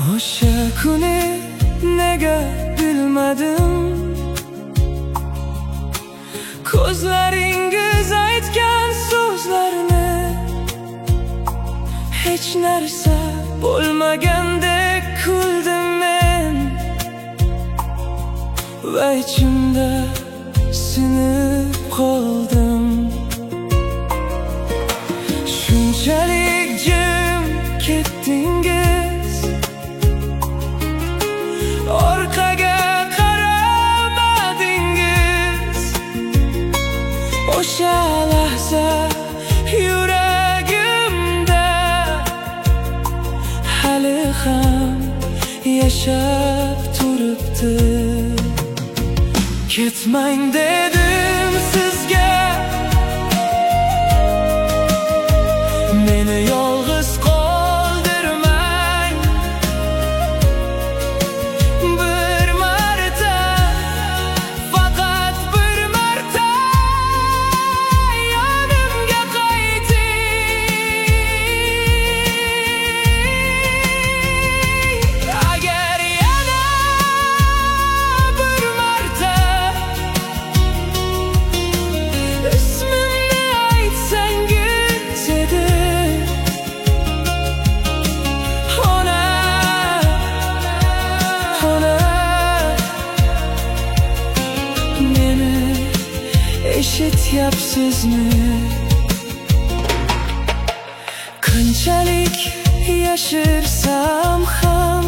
O'sha kuni nega bilmadim, ko'zlaringiz aytgan so'zlarni hech narsa bo'lmagandek kuldim men va ichimda sinib qoldim. Shunchalik jim ketdingiz, orqaga qaramadingiz. O'sha lahza yuragimda hali ham yashab turibdi. Ketmang dedim sizga, meni yolg'iz qoldirmang. Bir marta, faqat bir marta yonimga qayting. Agar yana bir marta ismimni aytsangiz edi, ona, ona, meni eshityapsizmi? Qanchalik yashirsam ham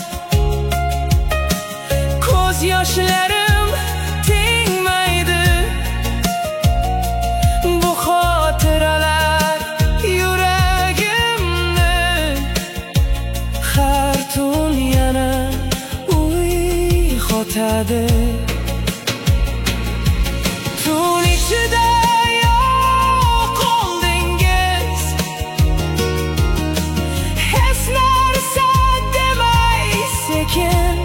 ko'z yoshlarim tingmaydi. Bu xotiralar yuragimni har tun yana uyg'otadi. Tun ichida yo'q qoldingiz, hech narsa demay sekin.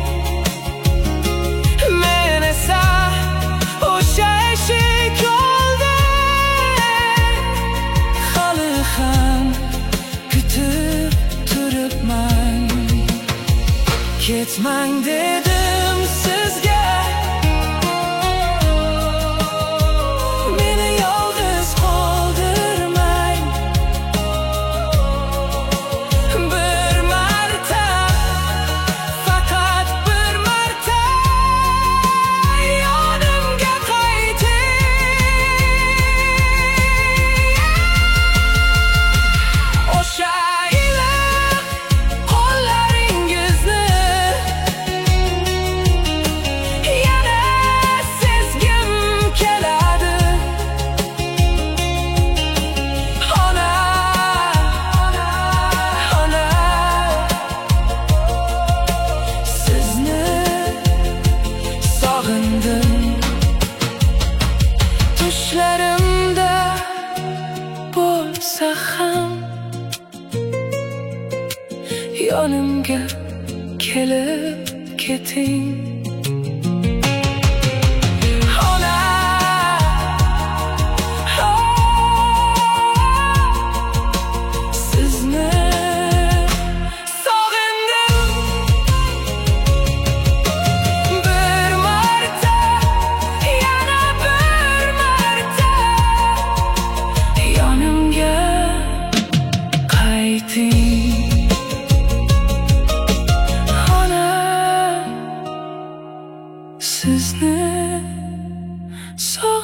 Men esa o'sha eshik oldida hali ham kutib turibman. Ketmang dedim sizga, meni yolg'iz qoldirmang. Bir marta, faqat bir marta yonimga qayting. O'sha iliq qo'llaringizni yana sezgim keladi. Ona, ona, sizni sog'indim. Tushlarimda bo'lsa ham yonimga kelib keting. Ona, sizni sog'indim. Bir marta, yana bir marta yonimga qayting. Ona, sizni